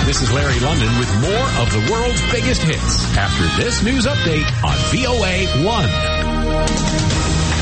This is Larry London with more of the world's biggest hits after this news update on VOA 1.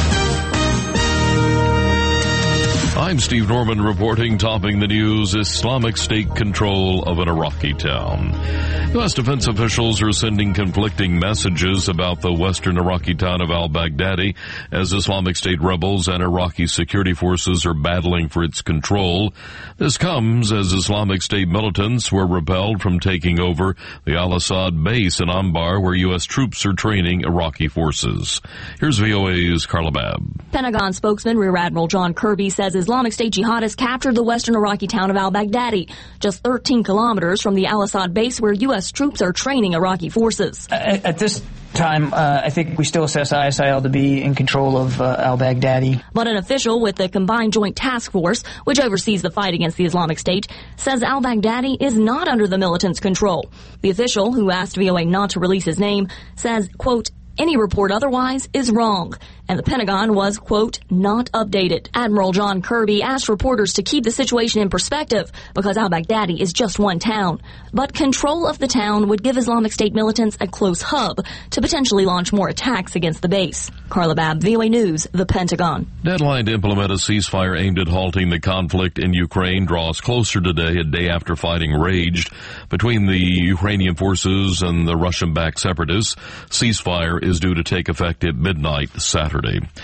I'm Steve Norman reporting, topping the news, Islamic State control of an Iraqi town. U.S. defense officials are sending conflicting messages about the western Iraqi town of al-Baghdadi as Islamic State rebels and Iraqi security forces are battling for its control. This comes as Islamic State militants were repelled from taking over the al-Assad base in Anbar, where U.S. troops are training Iraqi forces. Here's VOA's Carla Babb. Pentagon spokesman Rear Admiral John Kirby says Islamic State jihadists captured the western Iraqi town of al-Baghdadi, just 13 kilometers from the al-Assad base where U.S. troops are training Iraqi forces. At this time, I think we still assess ISIL to be in control of al-Baghdadi. But an official with the Combined Joint Task Force, which oversees the fight against the Islamic State, says al-Baghdadi is not under the militants' control. The official, who asked VOA not to release his name, says, quote, any report otherwise is wrong. And the Pentagon was, quote, not updated. Admiral John Kirby asked reporters to keep the situation in perspective because al-Baghdadi is just one town. But control of the town would give Islamic State militants a close hub to potentially launch more attacks against the base. Carla Babb, VOA News, the Pentagon. Deadline to implement a ceasefire aimed at halting the conflict in Ukraine draws closer today, a day after fighting raged between the Ukrainian forces and the Russian-backed separatists. Ceasefire is due to take effect at midnight Saturday.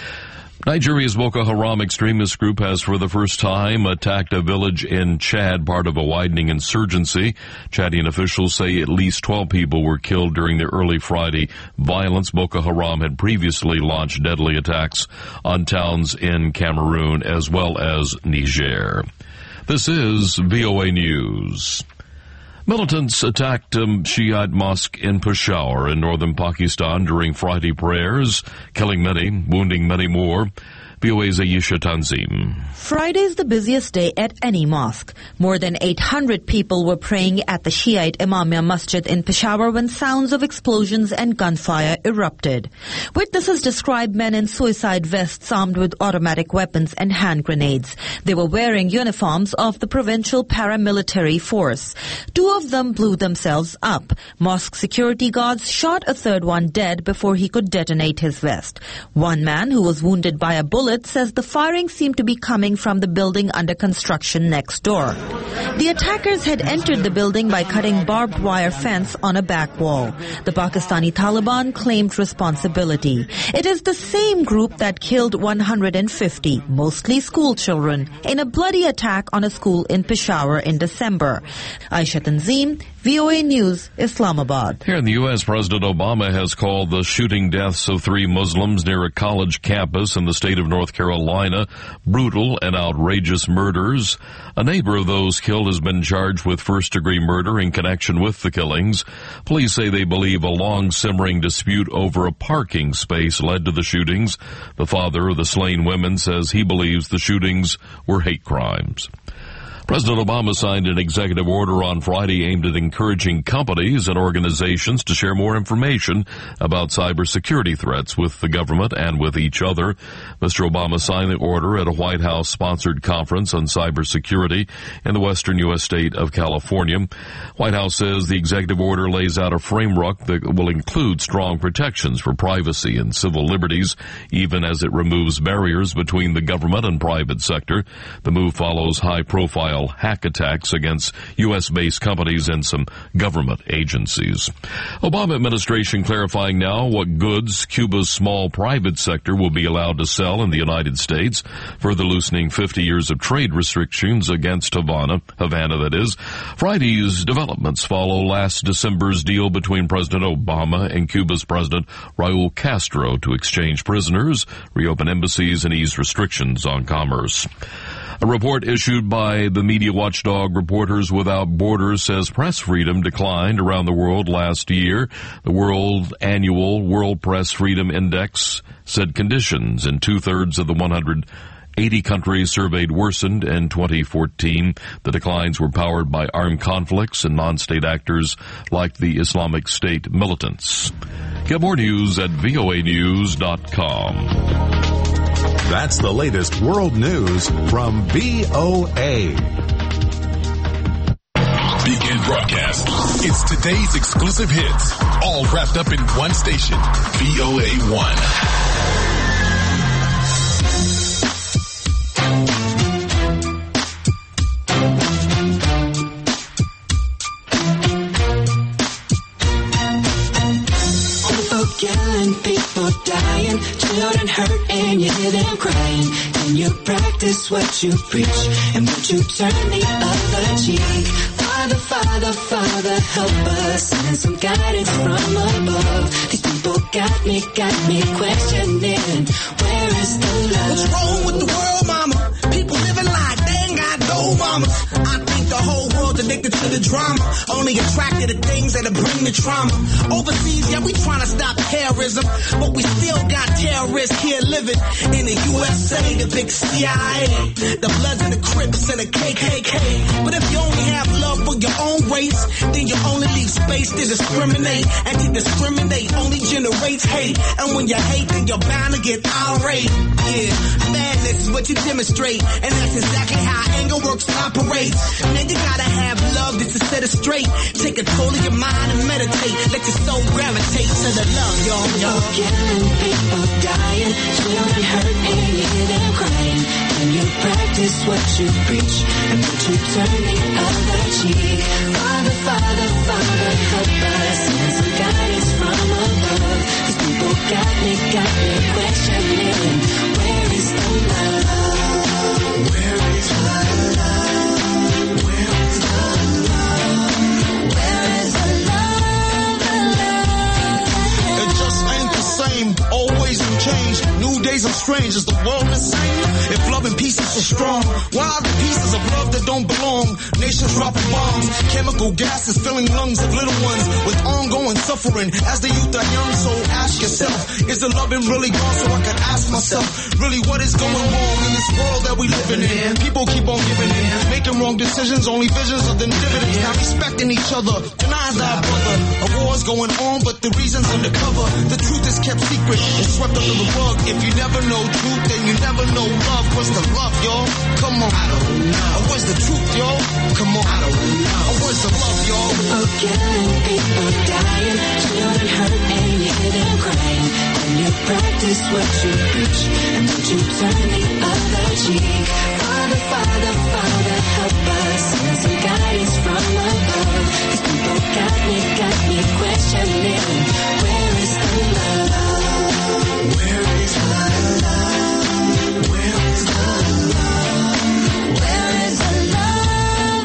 Nigeria's Boko Haram extremist group has for the first time attacked a village in Chad, part of a widening insurgency. Chadian officials say at least 12 people were killed during the early Friday violence. Boko Haram had previously launched deadly attacks on towns in Cameroon as well as Niger. This is VOA News. Militants attacked a Shiite mosque in Peshawar in northern Pakistan during Friday prayers, killing many, wounding many more. VOA's Ayesha Tanzim. Friday's the busiest day at any mosque. More than 800 people were praying at the Shiite Imamia Masjid in Peshawar when sounds of explosions and gunfire erupted. Witnesses described men in suicide vests armed with automatic weapons and hand grenades. They were wearing uniforms of the provincial paramilitary force. 2 of them blew themselves up. Mosque security guards shot a third one dead before he could detonate his vest. One man who was wounded by a bullet says the firing seemed to be coming from the building under construction next door. The attackers had entered the building by cutting barbed wire fence on a back wall. The Pakistani Taliban claimed responsibility. It is the same group that killed 150, mostly school children, in a bloody attack on a school in Peshawar in December. Aisha Tanzim, VOA News, Islamabad. Here in the U.S., President Obama has called the shooting deaths of 3 Muslims near a college campus in the state of North Carolina brutal and outrageous murders. A neighbor of those killed has been charged with first-degree murder in connection with the killings. Police say they believe a long-simmering dispute over a parking space led to the shootings. The father of the slain women says he believes the shootings were hate crimes. President Obama signed an executive order on Friday aimed at encouraging companies and organizations to share more information about cybersecurity threats with the government and with each other. Mr. Obama signed the order at a White House-sponsored conference on cybersecurity in the western U.S. state of California. White House says the executive order lays out a framework that will include strong protections for privacy and civil liberties, even as it removes barriers between the government and private sector. The move follows high-profile hack attacks against U.S.-based companies and some government agencies. Obama administration clarifying now what goods Cuba's small private sector will be allowed to sell in the United States, further loosening 50 years of trade restrictions against Havana, that is. Friday's developments follow last December's deal between President Obama and Cuba's President Raul Castro to exchange prisoners, reopen embassies, and ease restrictions on commerce. A report issued by the media watchdog Reporters Without Borders says press freedom declined around the world last year. The annual World Press Freedom Index said conditions in 2/3 of the 180 countries surveyed worsened in 2014. The declines were powered by armed conflicts and non-state actors like the Islamic State militants. Get more news at voanews.com. That's the latest world news from VOA. weekend broadcast. It's today's exclusive hits, all wrapped up in one station, VOA1. Killing, people dying, children hurt, and you hear them crying. Can you practice what you preach, and would you turn the other cheek? Father, Father, Father, help us, send some guidance from above. These people got me questioning, where is the love? What's wrong with the world, mama? People living like they ain't got no mamas. I think the whole world's addicted to the drama, only attracted to things that'll bring the trauma. Overseas, yeah, we trying to stop terrorism, but we still got terrorists here living in the USA, the big CIA, the Bloods and the Crips and the KKK. But if you only have love for your own race, then you only leave space to discriminate, and to discriminate only generates hate. And when you hate, then you're bound to get irate. Yeah, madness is what you demonstrate, and that's exactly how anger works and operates. Man, you gotta have love just to set it straight. Take control of your mind and meditate. Let your soul gravitate to the love, y'all. People killing, people dying, children hurt, and you hear them crying. Can you practice what you preach, and would you turn the other cheek? Father, Father, Father, help us, send some guidance from above. These people got me questioning, where is the love? Where is the love? Where is the love? Where is the love? It just ain't the same, always in change. New days are strange, is the world insane? If love and peace is so strong, why are the pieces of love that don't belong? Nations dropping bombs, chemical gases filling lungs of little ones with ongoing suffering as the youth are young. So ask yourself, is the loving really gone? So I can ask myself, really what is going wrong in this world that we living in? People keep on giving in, making wrong decisions, only visions of the dividends. Not respecting each other, denies our brother. A war's going on, but the reason's undercover. The truth is kept secret and swept under the rug. If you never know truth, then you never know love. What's the love, y'all? Come on. I don't know. Where's the truth, y'all? Come on. I don't know. Where's the love, y'all? People killing, people dying, children hurt, and you hear them crying. Can you practice what you preach, and would you turn the other cheek? Father, Father, Father, help us, send some guidance from above. These people got me questioning, where is the love? Where is the love? Where is the love? Where is the love?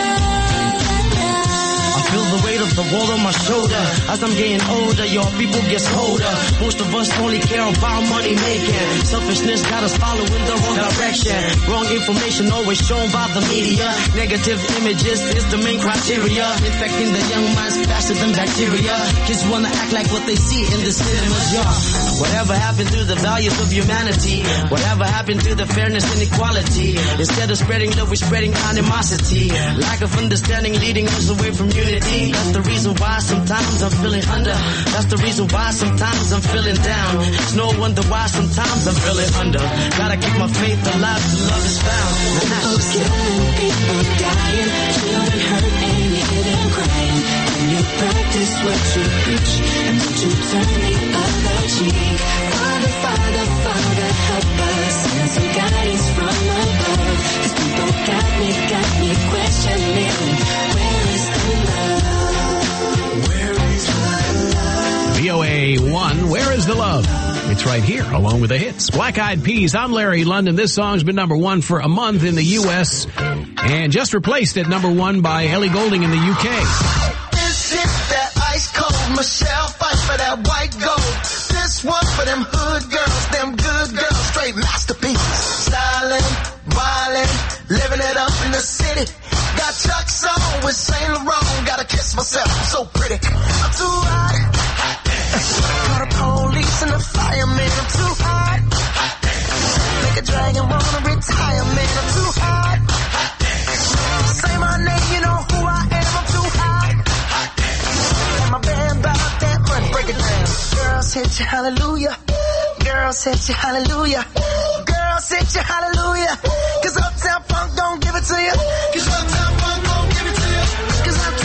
I feel the weight of the world on my shoulder. As I'm getting older, your people gets colder. Most of us only care about money making. Selfishness got us following the wrong direction. Wrong information always shown by the media. Negative images is the main criteria. Infecting the young minds faster than bacteria. Kids wanna act like what they see in the cinemas, yeah. Whatever happened to the values of humanity? Whatever happened to the fairness and equality? Instead of spreading love, we're spreading animosity. Lack of understanding leading us away from unity. That's the reason why sometimes I'm feeling under. That's the reason why sometimes I'm feeling down. It's no wonder why sometimes I'm feeling under. Gotta keep my faith alive till love is found. People killing, people dying, children hurt, and you hear them crying. Can you practice what you preach, and would you turn the other cheek? Father, Father, Father, help us, send some guidance from above. These people got me questioning, where is the love? Where is the love? VOA1, Where is the Love? It's right here, along with the hits. Black Eyed Peas, I'm Larry London. This song's been number one for a month in the U.S. and just replaced at number one by Ellie Goulding in the U.K. This is that ice cold Michelle fight for that white gold. This one for them hood girls, them good girls, straight masterpieces. Stylin', wildin', living it up in the city. Got Chuck's on with Saint Laurent. Gotta kiss myself, I'm so pretty. I'm too hot. Call the police and the fireman. I'm too hot. Make a dragon wanna retire, man. I'm too hot. Say my name, you know who I am. I'm too hot. And my band about that money, break it down. Girls hit you, hallelujah. Girls hit you, hallelujah. Girls hit you, hallelujah. Cause Uptown Funk don't give it to you. Cause Uptown Funk don't give it to you. Cause I'm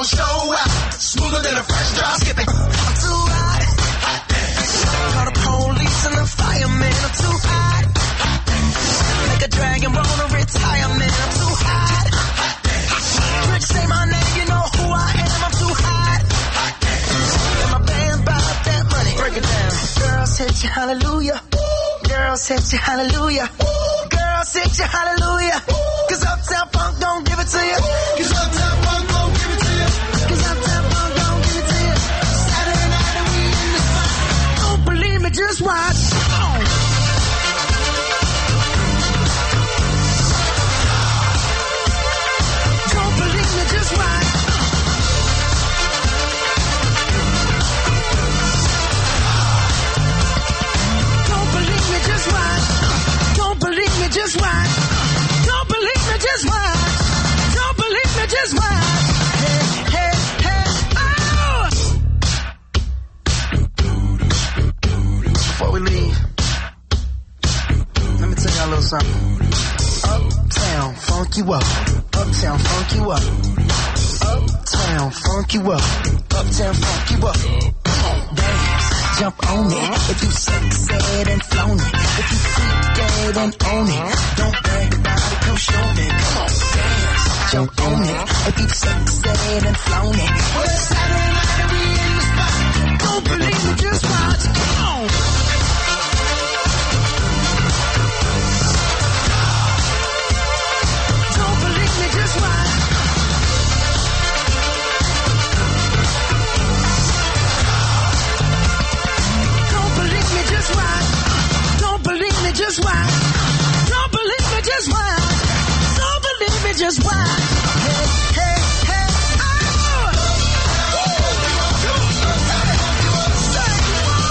gon' show out. Smoother than a fresh drop skipping. I'm too hot. Hot damn. Call the police and the fireman. I'm too hot. Hot damn. Make a dragon wanna retire, man. I'm too hot. Hot damn. Rich say my name, you know who I am. I'm too hot. Hot damn. And my band bought that money. Break it down. Girls hit you, hallelujah. Girls hit you, hallelujah. Girls hit you, hallelujah. Cause Uptown Funk don't give it to you. Cause Uptown Funk don't give it to you. Cause Uptown Funk don't give it to you. Saturday night and we in the spot. Don't believe me, just watch. Don't believe me, just watch. Don't believe me, just watch. Don't believe me, just watch. Don't believe me, just watch. Don't believe me, just watch. Hey, hey, hey, oh! Before we leave, let me tell y'all a little something. Uptown, funk you up. Uptown, funk you up. Uptown, funk you up. Uptown, funk you up. Come on, dance, jump on it. If you said and flown it. If you freak dead and own it. Don't brag about it, come show me. Come on, dance, jump on it. If you said and flown it. Well, it's Saturday night and we in the spot. Don't believe me, just watch. Come on. Don't believe me, just watch. Don't believe me, just watch. Don't believe me, just watch. Don't believe me, just watch. Don't believe me, just watch. Hey, hey, hey, oh!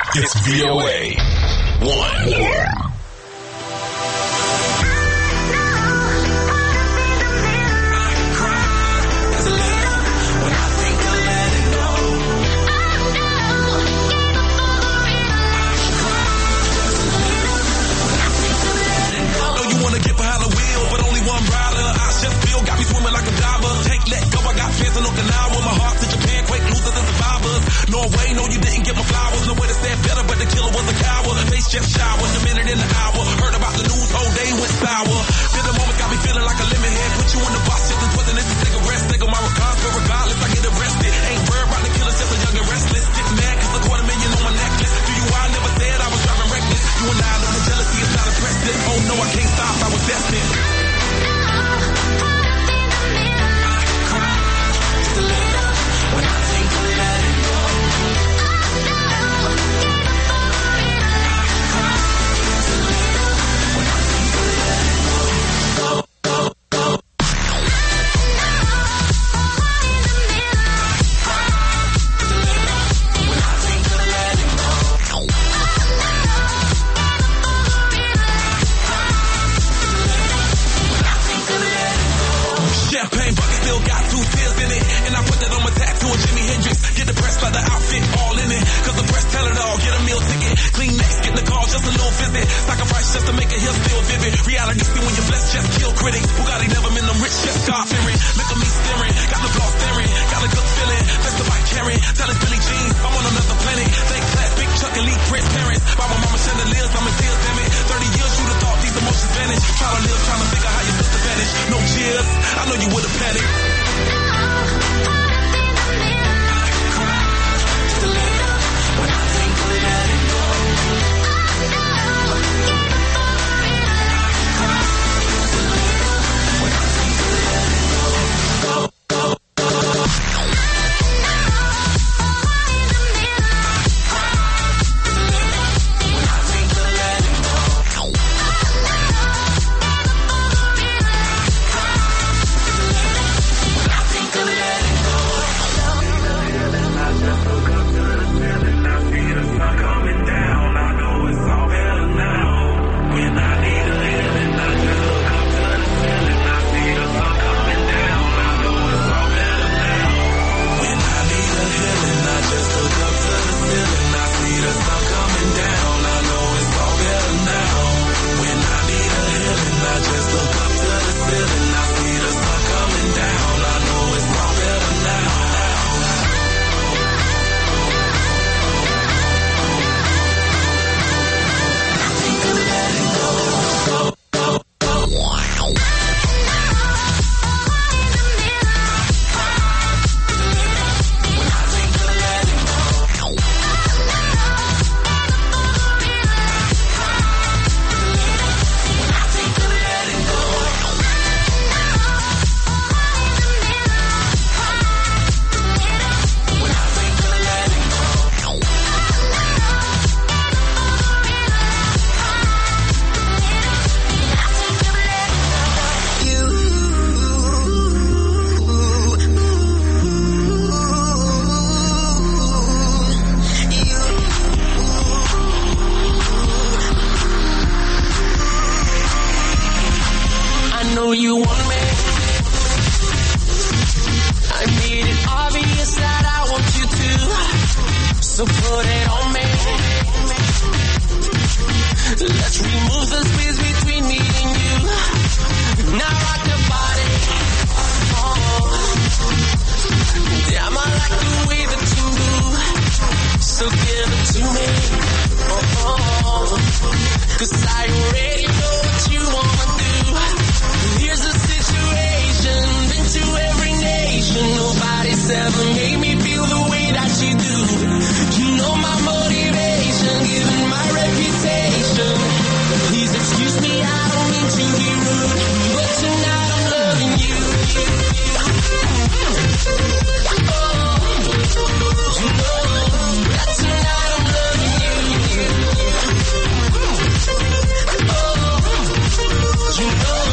It's VOA 1. Norway, no, you didn't get my flowers. Nowhere to stand better, but the killer was a coward. Face just showered, a minute in the hour. Heard about the news, whole day went sour. Feel the moment got me feeling like a lemon head. Put you in the box, just as twisting it's a cigarette. Stick on my regards, but regardless, I get arrested. Ain't worried about the killer, just a young and restless. Get mad, cause a $250,000 on my necklace. Do you, I never said I was driving reckless. You and I know the jealousy is not impressive. Oh no, I can't stop, I was destined.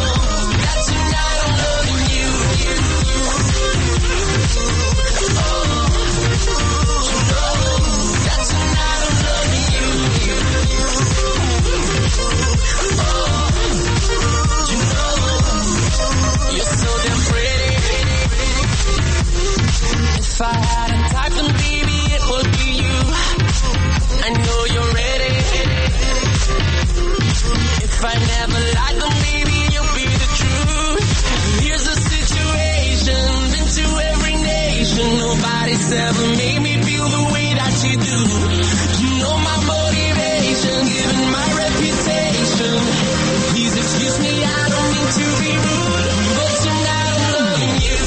Oh then maybe you'll be the truth. Here's the situation, been to every nation. Nobody's ever made me feel the way that you do. You know my motivation, given my reputation. Please excuse me, I don't mean to be rude, but tonight I'm loving you.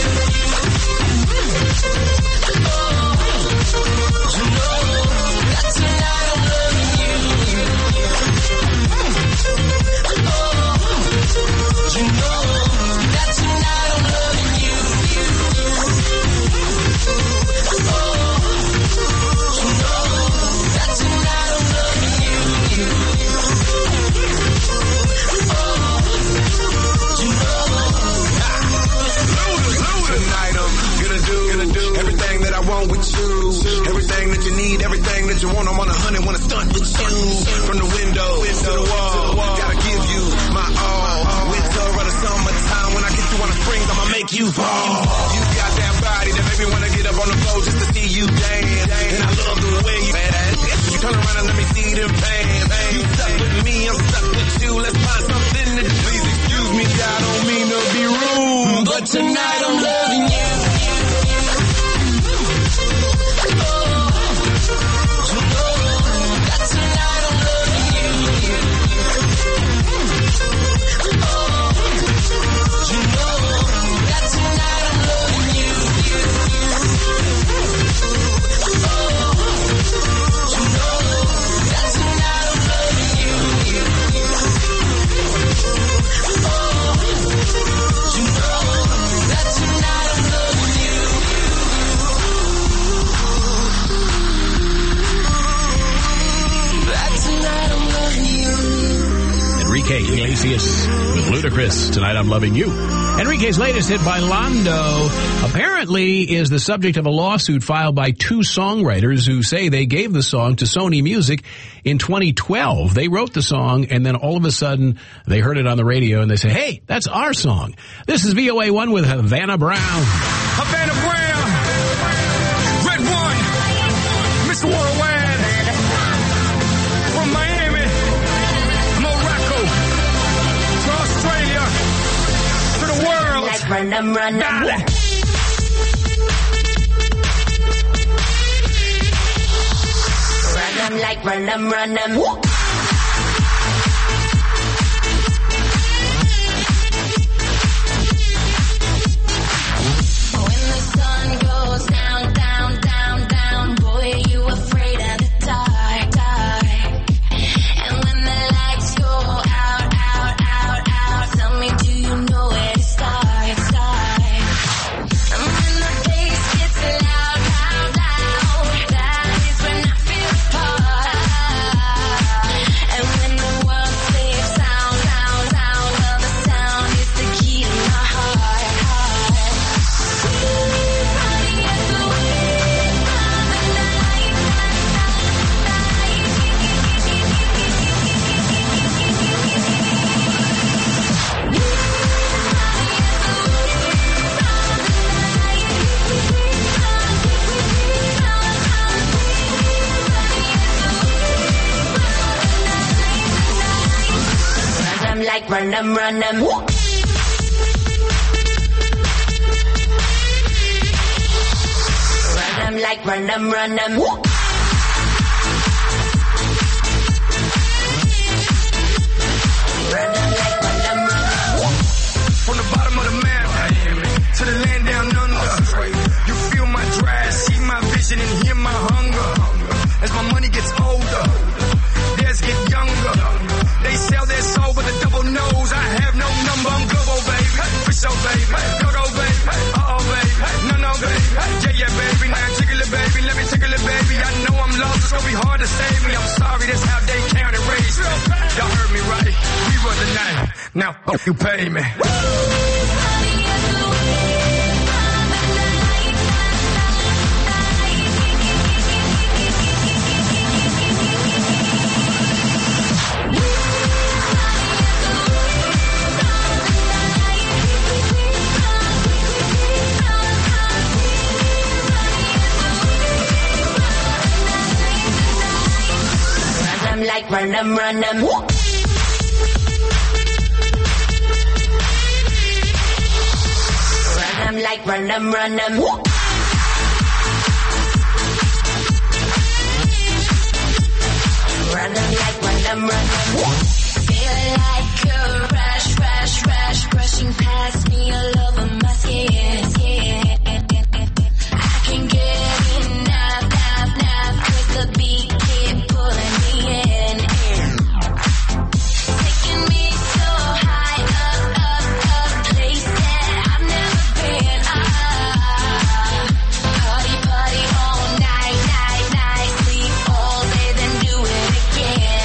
You know that tonight I'm loving you. You know that tonight I'm loving you. You know that tonight I'm loving you. Tonight I'm gonna do everything that I want with you. Everything that you need, everything that you want. I'm on 100, wanna stunt with you. From the window to the wall, gotta give you my all. Winter or the summertime, when I get you on the springs, I'ma make you fall. You got that body that make me wanna get up on the floor just to see you dance. And I love the way you badass. You turn around and let me see them pants. You stuck with me, I'm stuck with you. Let's find something to do. Please excuse me, I don't mean to be rude, but tonight I'm loving you. Enrique Iglesias with Ludacris, Tonight I'm Loving You. Enrique's latest hit by Lando apparently is the subject of a lawsuit filed by two songwriters who say they gave the song to Sony Music in 2012. They wrote the song and then all of a sudden they heard it on the radio and they said, hey, that's our song. This is VOA1 with Havana Brown. Havana Brown, Red One, Mr. Worldwide. From Miami, Morocco, to Australia, to the world. Like run them. Dale. Like run them. When the sun goes down, down, down, down, boy, are you afraid of the dark, dark? And when the lights go out, out, out, out, tell me, do you know where to start, start? And when the bass gets loud, loud, loud, that is when I feel the part. And when the world sleeps, sound, sound, sound, well, the sound is the key to my heart, heart. Like run them. Run them like run them. Run them. From the bottom of the map to the land down under, you feel my drive, see my vision, and hear my hunger. As my money gets older, theirs get younger. They sell their soul with a double nose. I have no number, I'm global, baby. For sure, baby. Go, baby. Uh-oh, baby. No, baby. Yeah, baby. Now jiggle it, baby. Let me tickle it, baby. I know I'm lost. It's gonna be hard to save me. I'm sorry, that's how they count and raise me. Y'all heard me right. We run the night. Now, you pay me. Like run them. them like run them, run them. Run them like run them, run them. Feel like a rush, rushing past me all over my skin. I can get enough, cause the beat keep pulling me in. Taking me so high up, place that I've never been. Party all night, sleep all day, then do it again.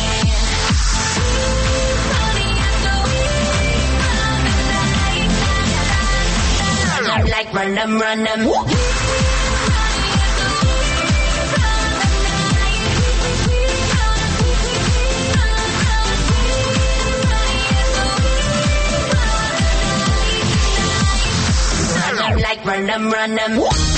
Like run them, run them. Like run them, run them.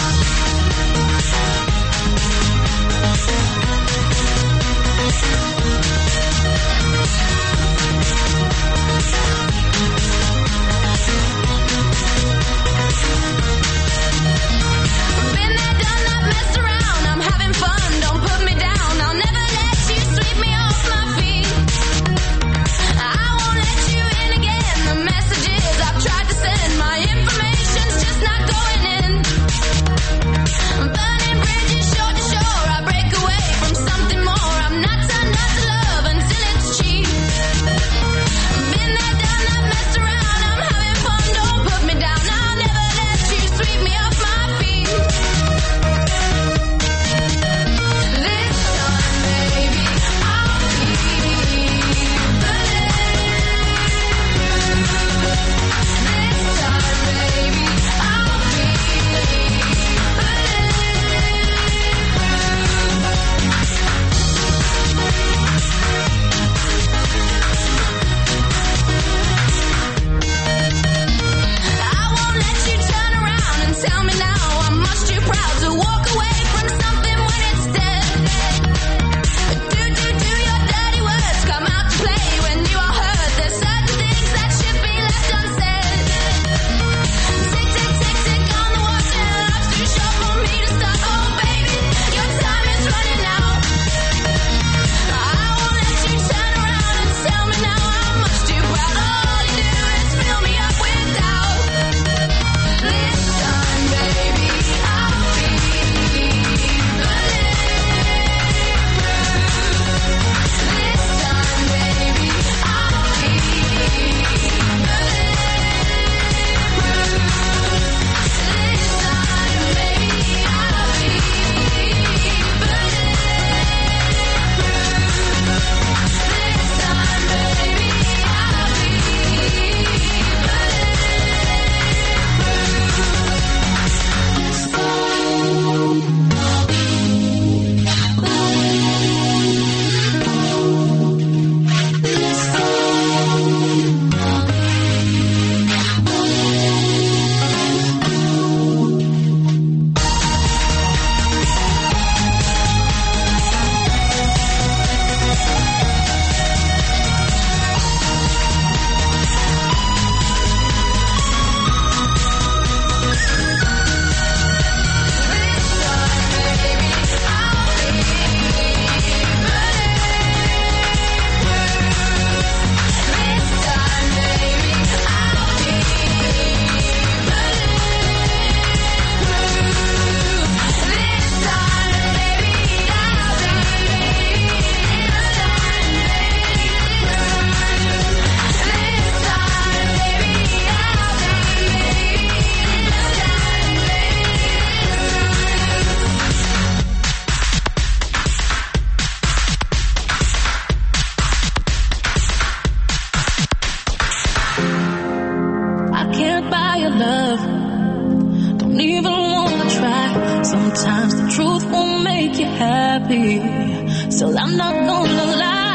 Still, I'm not gonna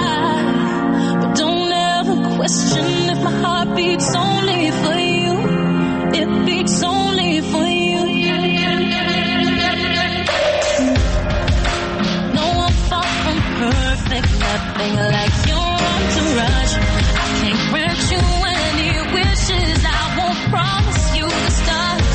lie, but don't ever question if my heart beats only for you. It beats only for you. No, I'm far from perfect, nothing like your entourage. I can't grant you any wishes, I won't promise you the stars.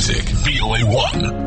music. VOA1.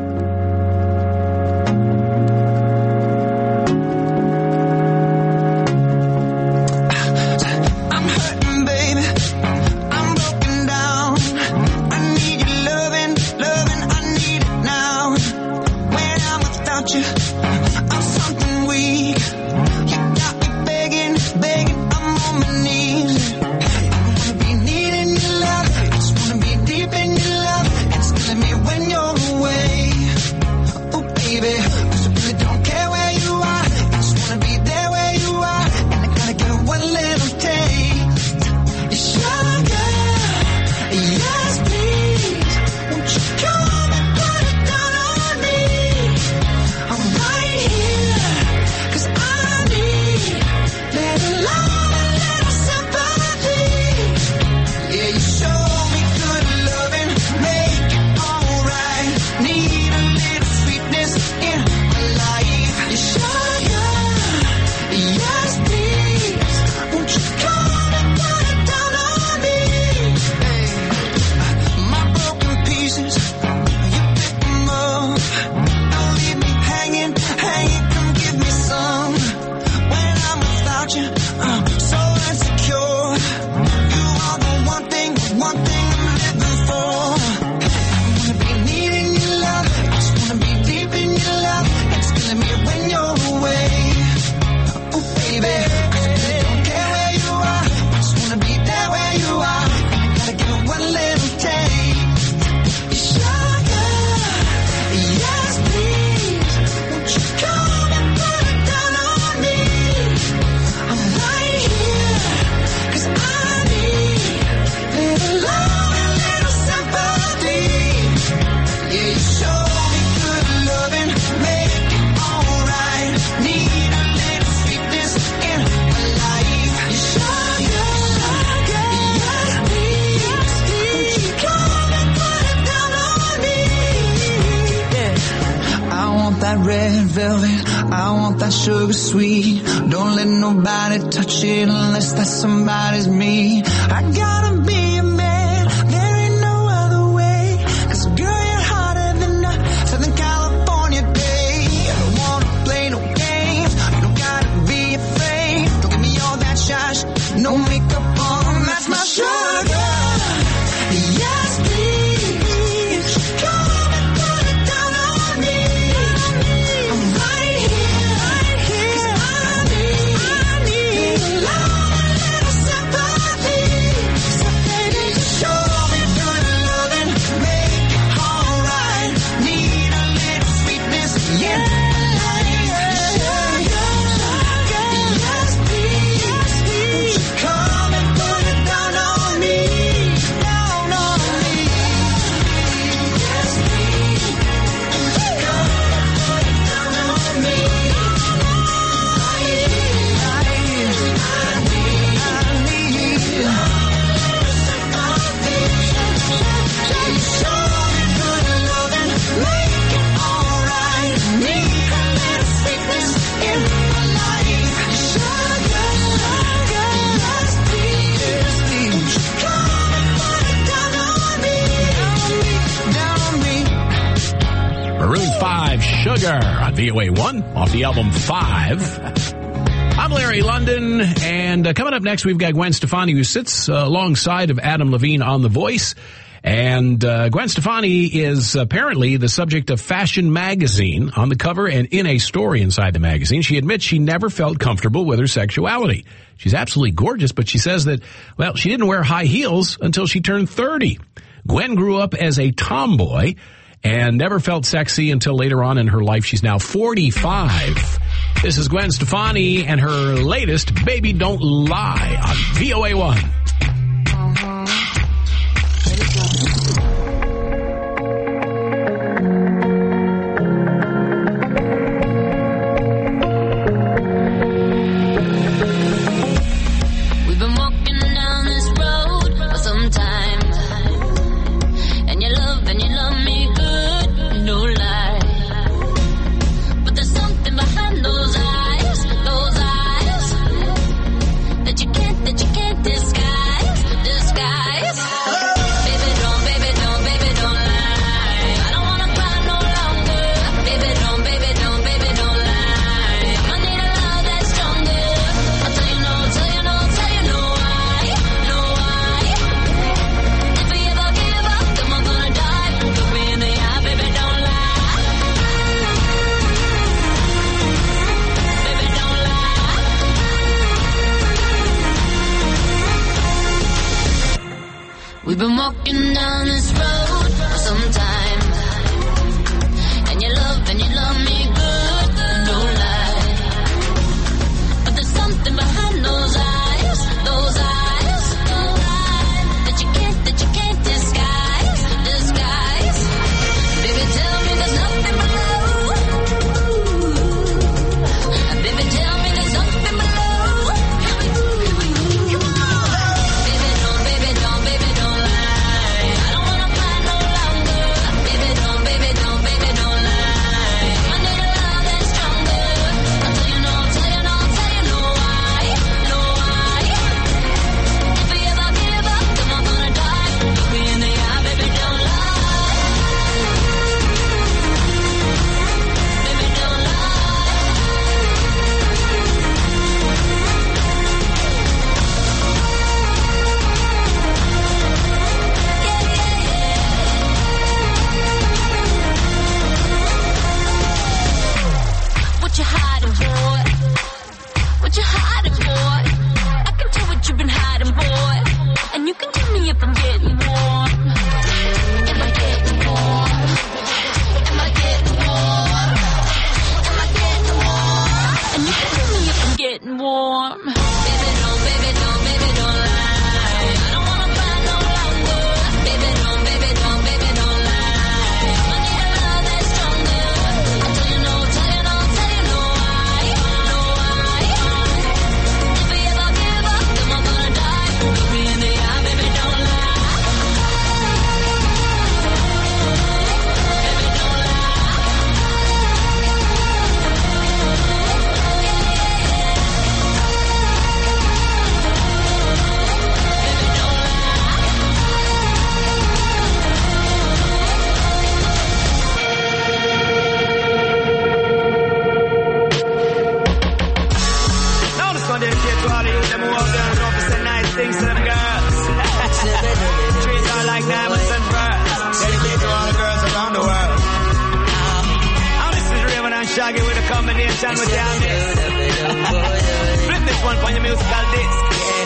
Sugar sweet, don't let nobody touch it unless that somebody's me. I gotta be a man, there ain't no other way. 'Cause girl, you're hotter than a Southern California day. I don't wanna play no games, you don't gotta be afraid. Don't give me all that shush, no makeup on, that's my sugar. Yes, please, come and put it down on me. I'm right here. Sugar on VOA1 off the album 5. I'm Larry London, and coming up next we've got Gwen Stefani, who sits alongside of Adam Levine on The Voice. And Gwen Stefani is apparently the subject of Fashion Magazine on the cover, and in a story inside the magazine, she admits she never felt comfortable with her sexuality. She's absolutely gorgeous, but she says that, well, she didn't wear high heels until she turned 30. Gwen grew up as a tomboy and never felt sexy until later on in her life. She's now 45. This is Gwen Stefani and her latest, Baby Don't Lie, on VOA1. That you can't disguise. Shaggy with a combination with your mix. Flip this one for your musical disc.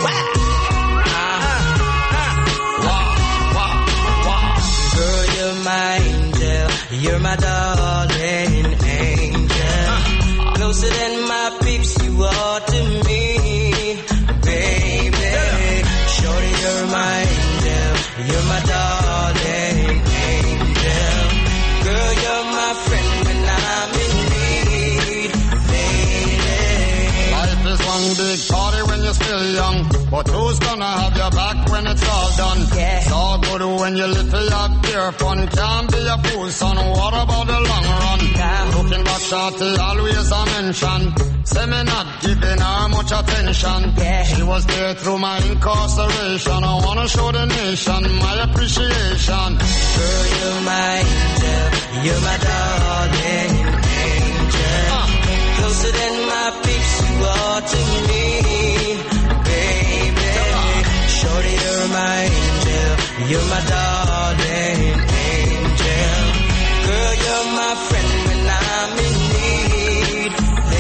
Girl, you're my angel. You're my darling angel. Closer than my peeps, you are to me, baby. Shorty, you're my angel. You're my darling angel. Girl, you're my friend when I'm in need, lady. Life is one big party when you're still young, but who's gonna have your back when it's all done? Yeah. It's all good when you live for your pure fun. Can't be a fool, son. What about the long run? Yeah. Looking back, shorty, always a mention. Say me not giving her much attention. Yeah. She was there through my incarceration. I wanna show the nation my appreciation. Girl, you're my angel. You're my darling angel. Closer than my peeps, you are to me, baby. Shorty, you're my angel. You're my darling angel. Girl, you're my friend when I'm in need,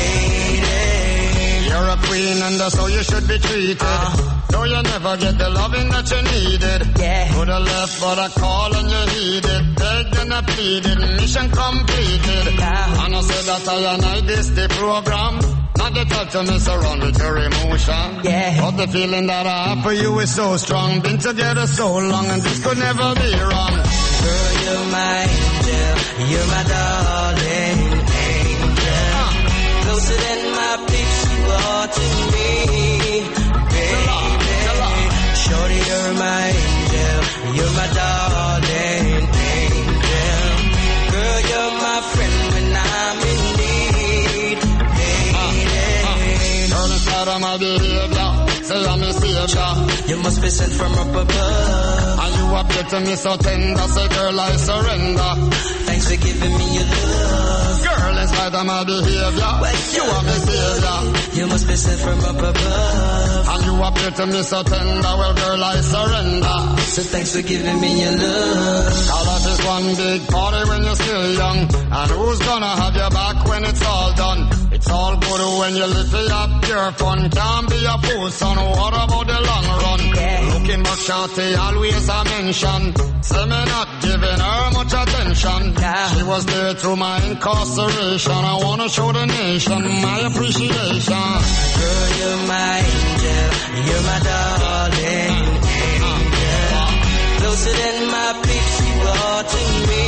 lady. You're a queen and that's how you should be treated. Though you never get the loving that you needed. Yeah. Could have left but I call and you heeded. Begged and I pleaded, mission completed. Yeah. And I said that I this the program. Not the type to mess around with your emotion. Yeah. But the feeling that I have for you is so strong. Been together so long and this could never be wrong. Girl, you're my angel. You're my darling angel. Closer than my peeps, you are to me, baby. Shorty, you're my angel. You're my darling angel. Girl, you're my friend when I'm in need, lady. Girl, inside of my behavior, say I'm a savior. You must be sent from up above. And you appear to me so tender, say girl I surrender. Thanks for giving me your love. Girl, in spite of my behavior, you are my savior. You must be sent from up above. And you appear to me so tender, well girl I surrender. So thanks for giving me your love. Now that is one big party when you're still young. And who's gonna have your back when it's all done? It's all good when you live for your pure fun. Can't be a fool, son. What about the long run? Yeah. Looking back, shorty, always a mention. Say me not giving her much attention. Nah. She was there through my incarceration. I wanna show the nation my appreciation. Girl, you're my angel. You're my darling angel. Closer than my peeps, you are to me,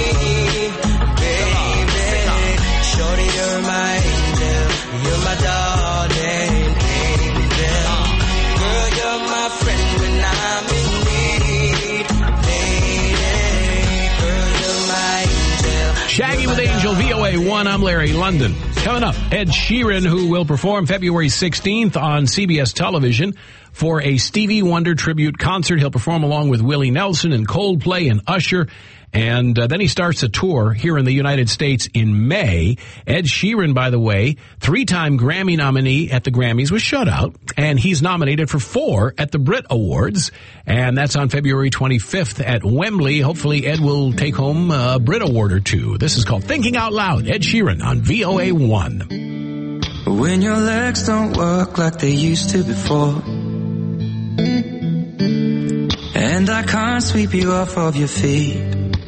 baby. Shorty, you're my angel. You're my darling angel. Girl, you're my friend when I'm in need, lady. Girl, you're my angel. Shaggy with Angel, VOA1. I'm Larry London. Coming up, Ed Sheeran, who will perform February 16th on CBS television for a Stevie Wonder tribute concert. He'll perform along with Willie Nelson and Coldplay and Usher. And then he starts a tour here in the United States in May. Ed Sheeran, by the way, 3-time Grammy nominee at the Grammys, was shut out. And he's nominated for 4 at the Brit Awards. And that's on February 25th at Wembley. Hopefully Ed will take home a Brit Award or 2. This is called Thinking Out Loud. Ed Sheeran on VOA1. When your legs don't work like they used to before, and I can't sweep you off of your feet,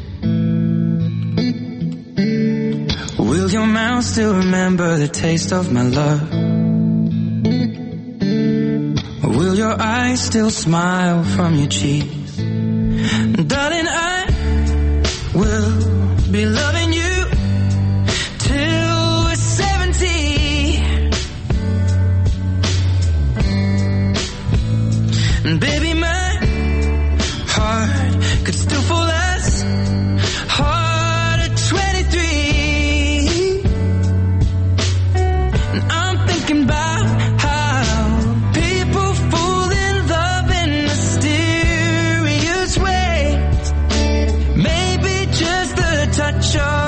will your mouth still remember the taste of my love? Will your eyes still smile from your cheeks? Darling, I will be loving you till we're 70. And baby, my heart could still fall as hard at 23. And I'm thinking about how people fall in love in mysterious ways. Maybe just the touch of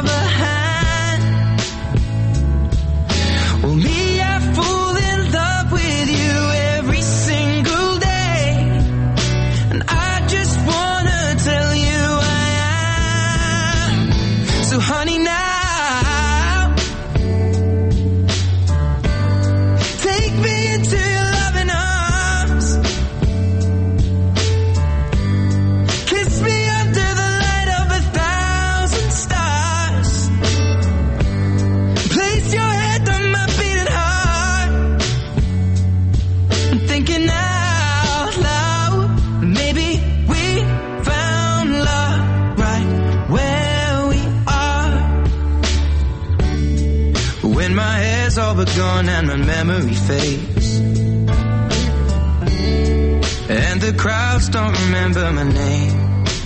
my hair's all but gone and my memory fades, and the crowds don't remember my name.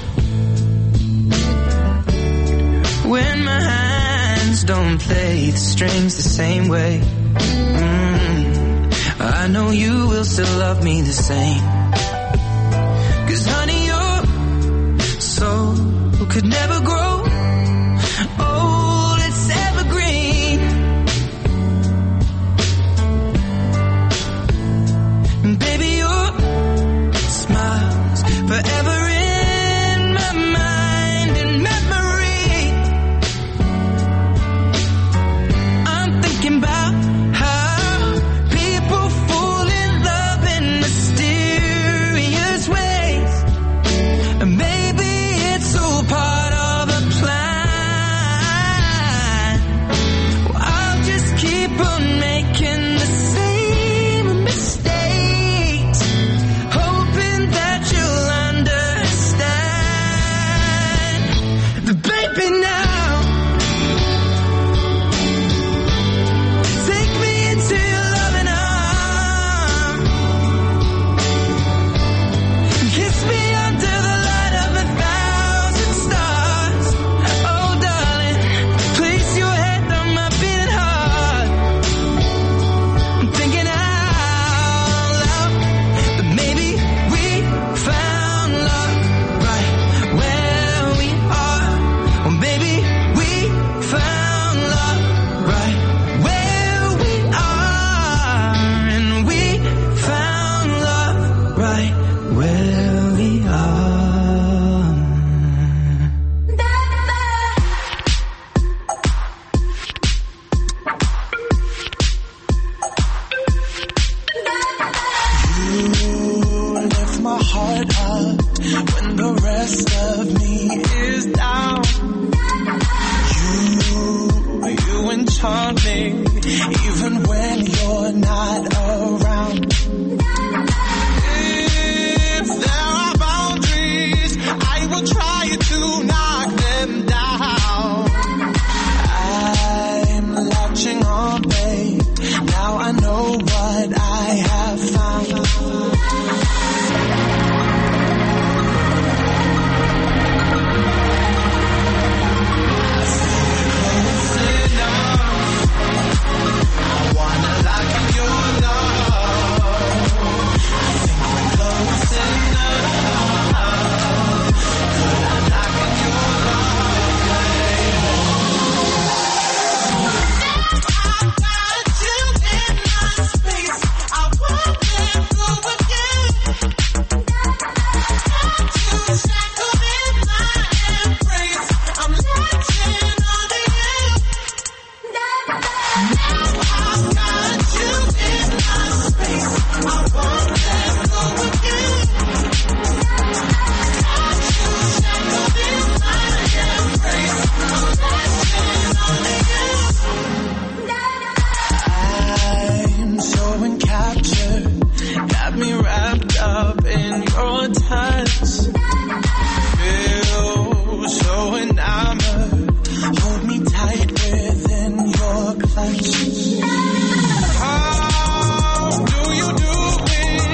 When my hands don't play the strings the same way, I know you will still love me the same. 'Cause honey, your soul could never grow old, it's evergreen. And baby, your smile's forever in my mind and memory. I'm thinking about how people fall in love in mysterious ways, and maybe it's all part of a plan. Well, I'll just keep on making the same mistakes, hoping that you'll understand. But baby, now take me into your loving arms, kiss me under the light of 1,000 stars. Oh darling, place your head on my beating heart. I'm thinking out loud that maybe we found love right where we are. Or maybe we found love right where we are. And we found love right where we are. You lift my heart up when the rest of me is down. You enchant me even when you're not around. If there are boundaries, I will try to knock them down. I'm latching on, babe. Now I know what I have found. I wanna lock in your love. I think we're close enough. Could I lock in your love, babe? I've got you in my space. I won't let go again. Got you shackled in my embrace. I'm latching onto you. I've got you in my space. I won't let go again. Got you shackled in my embrace. I'm latching onto you. I'm so encaptured, got me wrapped up in your touch. Feel so enamored, hold me tight within your clutch. How do you do it?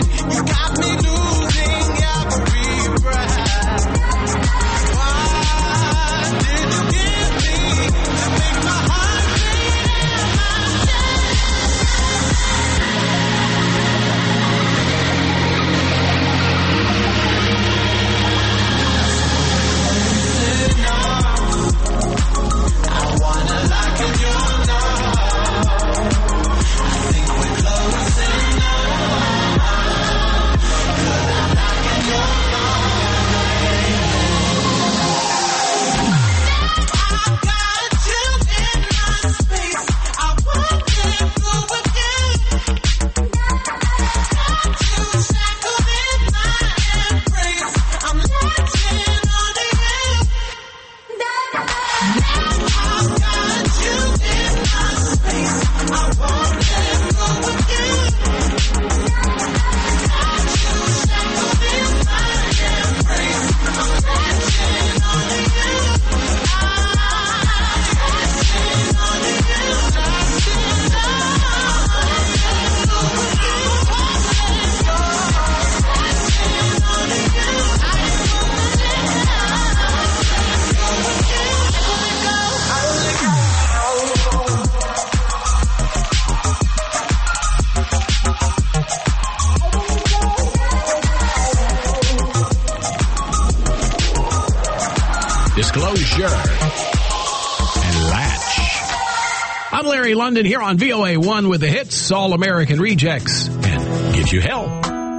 Larry London here on VOA1 with the hits, All American Rejects, and Get You Hell.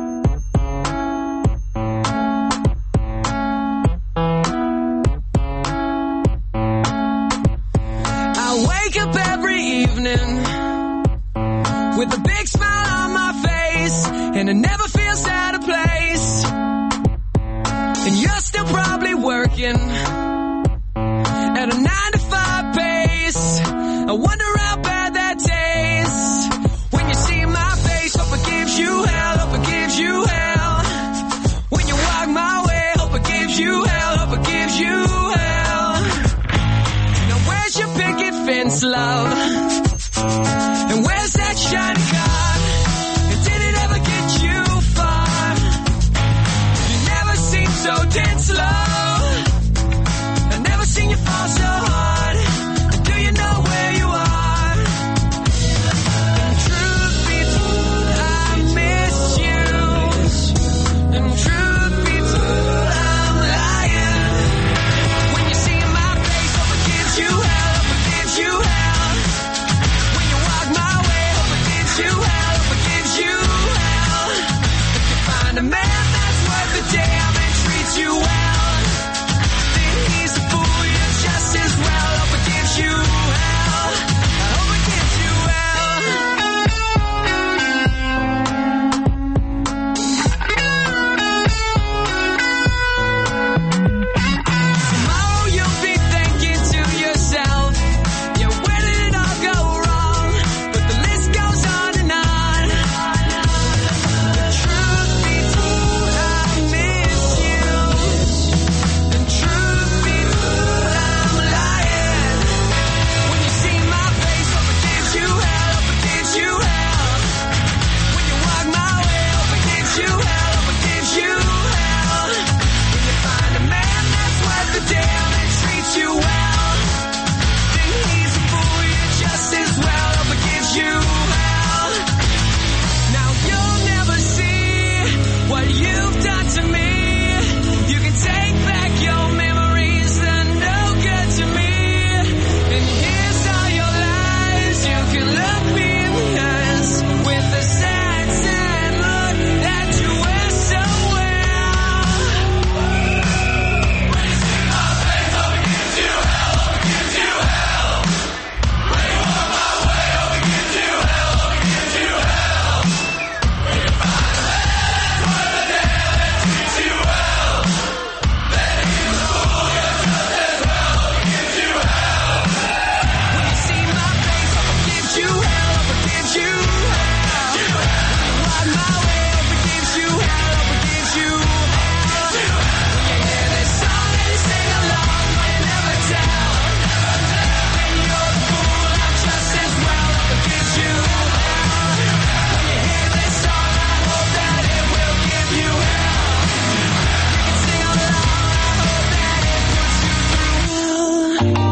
I wake up every evening with a big smile on my face, and it never feels out of place. And you're still probably working at a 9-to-5 pace. I wonder how bad that tastes when you see my face. Hope it gives you hell, hope it gives you hell. When you walk my way, hope it gives you hell, hope it gives you hell. Now where's your picket fence, love? And where's that shiny car? And did it ever get you far? You never seem so dead slow. I've never seen you fall so hard. Do you know where you are? And truth be told, I miss you. And truth be told, I'm lying. When you see my face, hope it gives you hell, hope it gives you hell. When you walk my way, hope it gives you hell, hope it gives you hell. If you find a man that's worth the damn and treats you well, then he's a fool, you're just as well. Hope it gives you hell, I hope it gives you hell. Tomorrow you'll be thinking to yourself, yeah, where did it all go wrong? But the list goes on and on. The truth be told, I miss you. The truth be told, I'm lying. When you see my face, hope it gives you hell, hope it gives you hell. When you walk my way, hope it gives you hell, hope it gives you hell. When you find a man that's worth the damn and treats you well, then he's a fool, you're just as well. Hope it gives you hell. Now you'll never see what you've done to me. You can take back your memories, they're no good to me. And here's all your lies. You can look me in the eyes with the sad, sad look that you wear so well. When you see my face, hope it gives you hell, hope it gives you hell. When you walk my way, hope it gives you hell, hope it gives you hell. When you find a man that's worth the damn and treats you well, then he's a fool, you're just as well. Hope it gives you hell. When you see my face, hope it gives you hell, hope it gives you hell. When you walk my way, hope it gives you hell, hope it gives you hell. When you hear this song and you sing along, but you never tell. Then you're the fool, I'm just as well. Hope it gives you hell. When you hear this song, I hope that it will give you hell. You can sing along, I hope that it puts you through hell.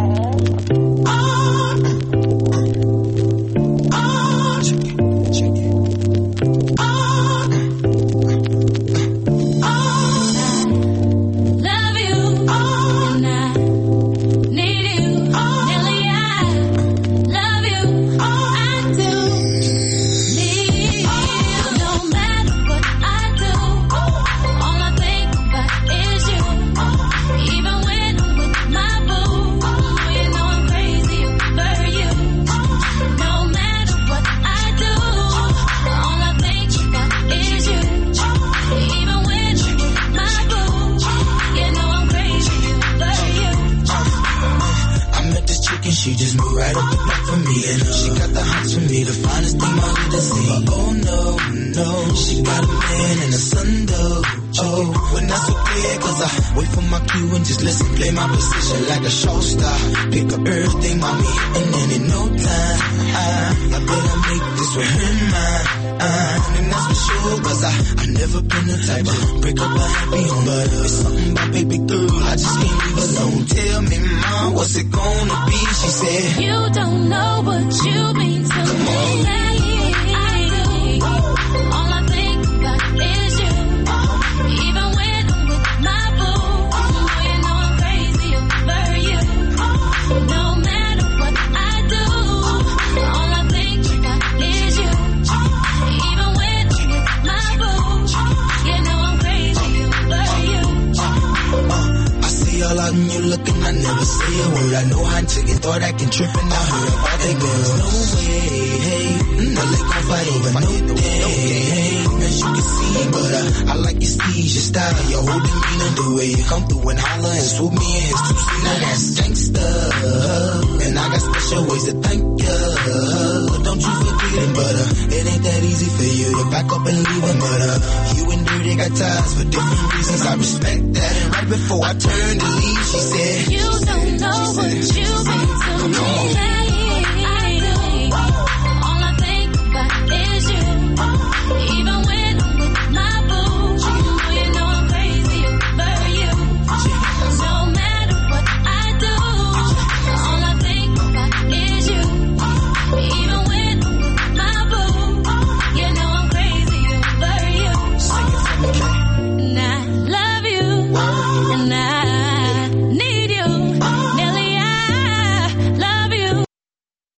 Love you, and I need you. Nelly, I love you. I do need you. No matter what I do, all I think about is you. Even when I'm with my boo, you know I'm crazy over you. No matter what I do, all I think about is you. Even when I'm with my boo, you know I'm crazy over you. I met this chick and she just moved right up the block for me. And she got the hots for me, the finest thing my hood has seen. But oh no, no, she got a man and a son though. Oh, when that's okay, cause I wait for my cue and just listen, play my position like a show star. Pick up everything, mommy, and then in no time, I better make this with her mine. And that's for sure, cause I never been the type to break up a happy home. But it's something about baby girl, I just can't leave alone. Tell me, mom, what's it gonna be? She said, You don't know what you mean to me. I do. All I think about is you. Even when I'm with my boo, you know I'm crazy over you. No matter what I do, mind till you thought acting tripping. I heard about that girl. No way, hey, no they gon' fight over no day. As you can see, but I like your steez, your style, your whole demeanor, the way you come through and holler and swoop me in his two-seater. Now that's gangsta, and I got special ways to thank ya. Don't you forget it, but it ain't that easy for you to back up and leave him. But you and Dirty got ties for different reasons. I respect that. And right before I turned to leave, she said, You don't know what you've been to me.